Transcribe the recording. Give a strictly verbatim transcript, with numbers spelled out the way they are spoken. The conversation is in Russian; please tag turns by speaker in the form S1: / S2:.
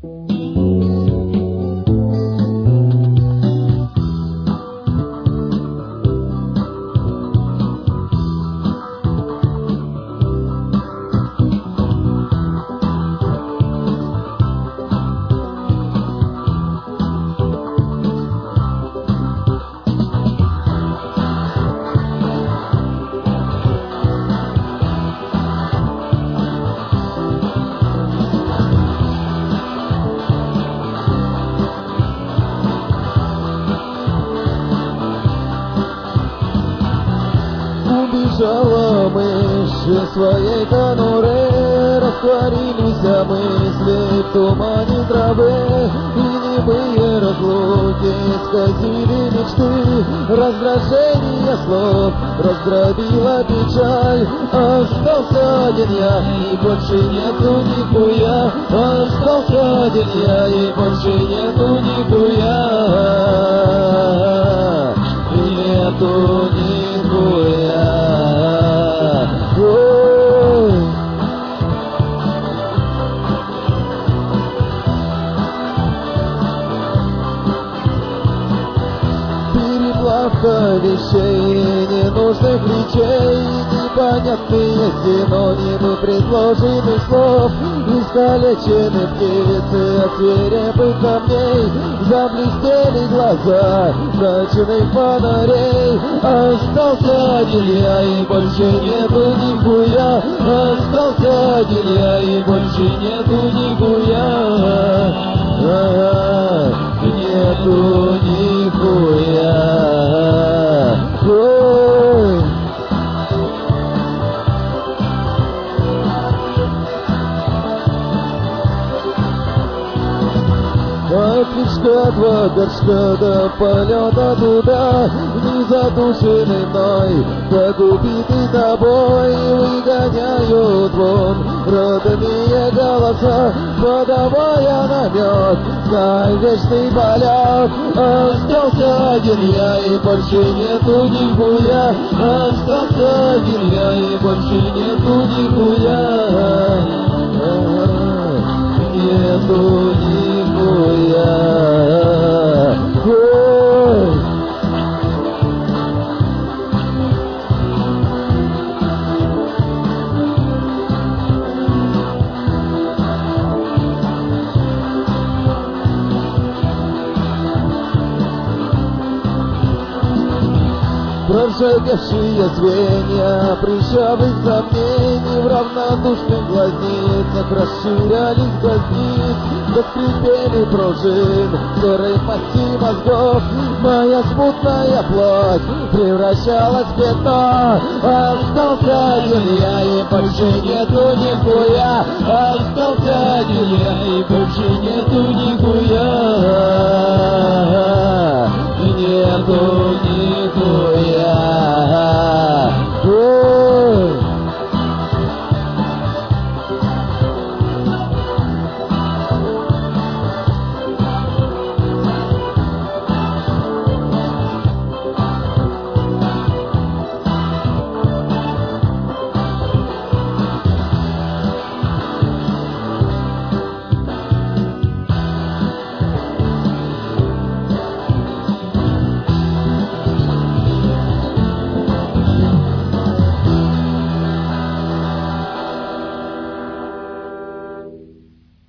S1: Убежала мышь из своей конуры, растворились мысли в тумане травы, и немые разлуки исказили мечты, раздражение слов раздробила печаль. Остался один я, и больше нету нихуя. Остался один я, и больше нету нихуя. Нету нихуя. Переплавка вещей, ненужных речей, непонятные синонимы предложенных слов, искалечены птицы от свирепых камней, заблестели глаза ночных фонарей. Остался один я, и больше нету нихуя. Остался один я, и больше нету нихуя. Нету нихуя. Отличка, два горшка до полета туда, не задушенный мной, как убитый тобой, выгоняют вон родные голоса, подавая намек на вечный полет. Остался один я, и больше нету нихуя. Остался один я, и больше нету нихуя. Нету нихуя. Прожегавшие звенья прыщавых сомнений в равнодушных глазницах расширялись глазниц, заскрипели пружин скорой масти мозгов. Моя смутная плоть превращалась в пятно. Остался один я, и больше нету нихуя. Остался один я, и больше нету нихуя.